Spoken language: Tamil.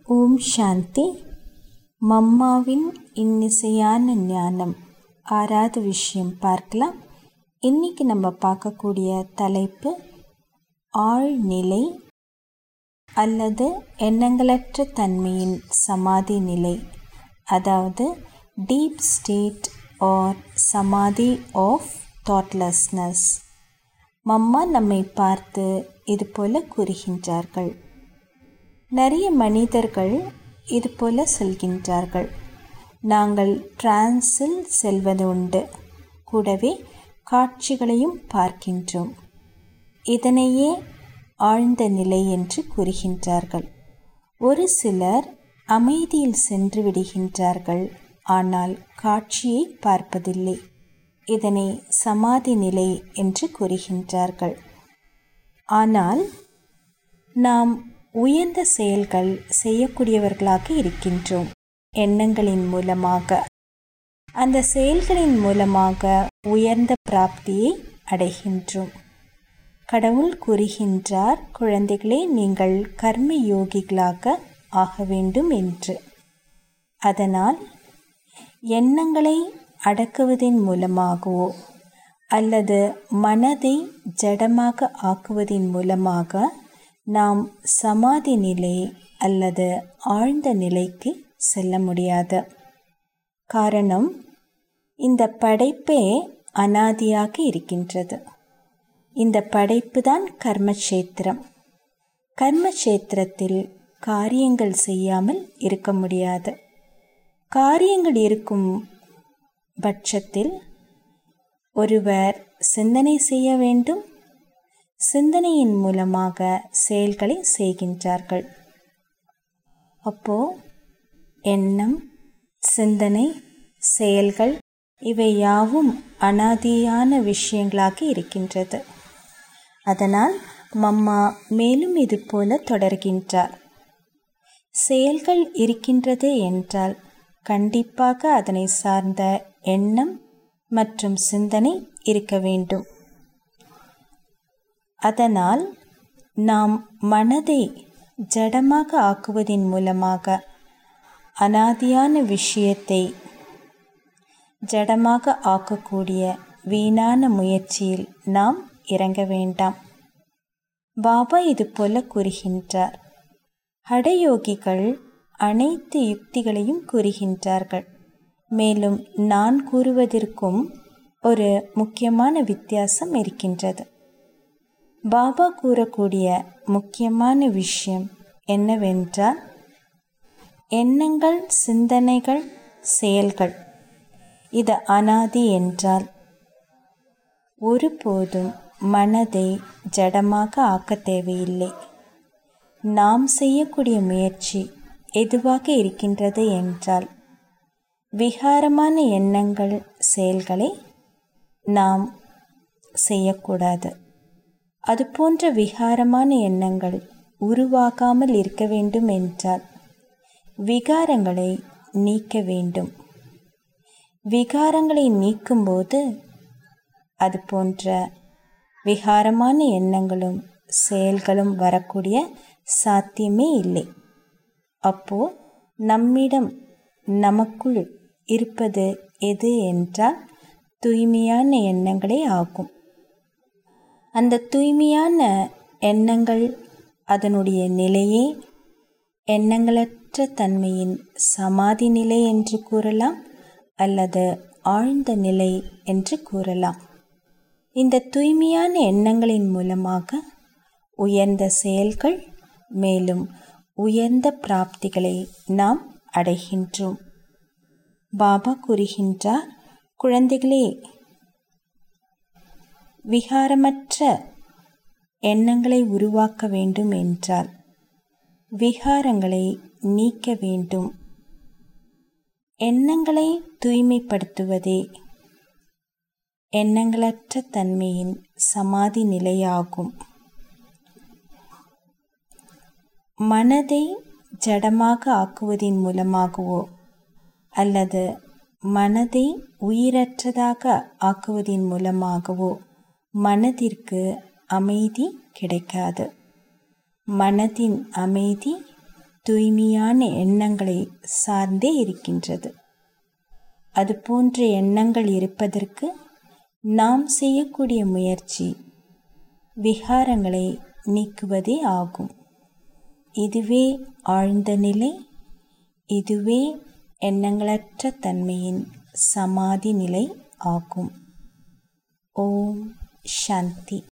ஓம் சாந்தி. மம்மாவின் இன்னிசையான ஞானம். ஆறாவது விஷயம் பார்க்கலாம். இன்னைக்கு நம்ம பார்க்கக்கூடிய தலைப்பு ஆழ்நிலை அல்லது எண்ணங்களற்ற தன்மையின் சமாதி நிலை, அதாவது deep state or samadhi of thoughtlessness. மம்மா நம்மை பார்த்து இது போல கூறுகின்றார்கள். நிறைய மனிதர்கள் இது போல சொல்கின்றார்கள், நாங்கள் டிரான்ஸில் செல்வது உண்டு, கூடவே காட்சிகளையும் பார்க்கின்றோம். இதனையே ஆழ்ந்த நிலை என்று கூறுகின்றார்கள். ஒரு சிலர் அமைதியில் சென்று விடுகின்றார்கள், ஆனால் காட்சியை பார்ப்பதில்லை. இதனை சமாதி நிலை என்று கூறுகின்றார்கள். ஆனால் நாம் உயர்ந்த செயல்கள் செய்யக்கூடியவர்களாக இருக்கின்றோம். எண்ணங்களின் மூலமாக, அந்த செயல்களின் மூலமாக உயர்ந்த பிராப்தியை அடைகின்றோம். கடவுள் கூறுகின்றார், குழந்தைகளே, நீங்கள் கர்ம யோகிகளாக ஆக வேண்டும் என்று. அதனால் எண்ணங்களை அடக்குவதின் மூலமாகவோ அல்லது மனதை ஜடமாக ஆக்குவதின் மூலமாக நாம் சமாதி நிலை அல்லது ஆழ்ந்த நிலைக்கு செல்ல முடியாது. காரணம், இந்த படைப்பே அனாதியாக இருக்கின்றது. இந்த படைப்பு தான் கர்மக்ஷேத்திரம். கர்மக்ஷேத்திரத்தில் காரியங்கள் செய்யாமல் இருக்க முடியாது. காரியங்கள் இருக்கும் பட்சத்தில் ஒருவர் சிந்தனை செய்ய வேண்டும். சிந்தனையின் மூலமாக செயல்களை செய்கின்றார்கள். அப்போ எண்ணம், சிந்தனை, செயல்கள் இவை யாவும் அனாதியான விஷயங்களாக இருக்கின்றது. அதனால் மம்மா மேலும் இது போல தொடர்கின்றார். செயல்கள் இருக்கின்றது என்றால் கண்டிப்பாக அதனை சார்ந்த எண்ணம் மற்றும் சிந்தனை இருக்க வேண்டும். அதனால் நாம் மனதை ஜடமாக ஆக்குவதின் மூலமாக அனாதியான விஷயத்தை ஜடமாக ஆக்கக்கூடிய வீணான முயற்சியில் நாம் இறங்க வேண்டாம். பாபா இது போல கூறுகின்றார். ஹடயோகிகள் அனைத்து யுக்திகளையும் கூறுகின்றார்கள். மேலும் நான் கூறுவதற்கும் ஒரு முக்கியமான வித்தியாசம் இருக்கின்றது. பாபா கூறக்கூடிய முக்கியமான விஷயம் என்னவென்றால், எண்ணங்கள், சிந்தனைகள், செயல்கள் இது அனாதி என்றால் ஒருபோதும் மனதை ஜடமாக ஆக்க தேவையில்லை. நாம் செய்யக்கூடிய முயற்சி எதுவாக இருக்கின்றது என்றால், விகாரமான எண்ணங்கள், செயல்களை நாம் செய்யக்கூடாது. அதுபோன்ற விகாரமான எண்ணங்கள் உருவாகாமல் இருக்க வேண்டும் என்றால் விகாரங்களை நீக்க வேண்டும். விகாரங்களை நீக்கும்போது அது போன்ற விகாரமான எண்ணங்களும் செயல்களும் வரக்கூடிய சாத்தியமே இல்லை. அப்போ நம்மிடம், நமக்குள் இருப்பது எது என்றால் தூய்மையான எண்ணங்களே ஆகும். அந்த தூய்மையான எண்ணங்கள், அதனுடைய நிலையே எண்ணங்களற்ற தன்மையின் சமாதி நிலை என்று கூறலாம், அல்லது ஆழ்ந்த நிலை என்று கூறலாம். இந்த தூய்மையான எண்ணங்களின் மூலமாக உயர்ந்த செயல்கள், மேலும் உயர்ந்த பிராப்திகளை நாம் அடைகின்றோம். பாபா கூறுகின்றார், குழந்தைகளே, விகாரமற்ற எண்ணங்களை உருவாக்க வேண்டும் என்றால் விகாரங்களை நீக்க வேண்டும். எண்ணங்களை தூய்மைப்படுத்துவதே எண்ணங்களற்ற தன்மையின் சமாதி நிலையாகும். மனதை ஜடமாக ஆக்குவதின் மூலமாகவோ அல்லது மனதை உயிரற்றதாக ஆக்குவதின் மூலமாகவோ மனதிற்கு அமைதி கிடைக்காது. மனதின் அமைதி தூய்மையான எண்ணங்களை சார்ந்தே இருக்கின்றது. அதுபோன்ற எண்ணங்கள் இருப்பதற்கு நாம் செய்யக்கூடிய முயற்சி விகாரங்களை நீக்குவதே ஆகும். இதுவே ஆழ்ந்த நிலை. இதுவே எண்ணங்களற்ற தன்மையின் சமாதி நிலை ஆகும். ஓம் சாந்தி.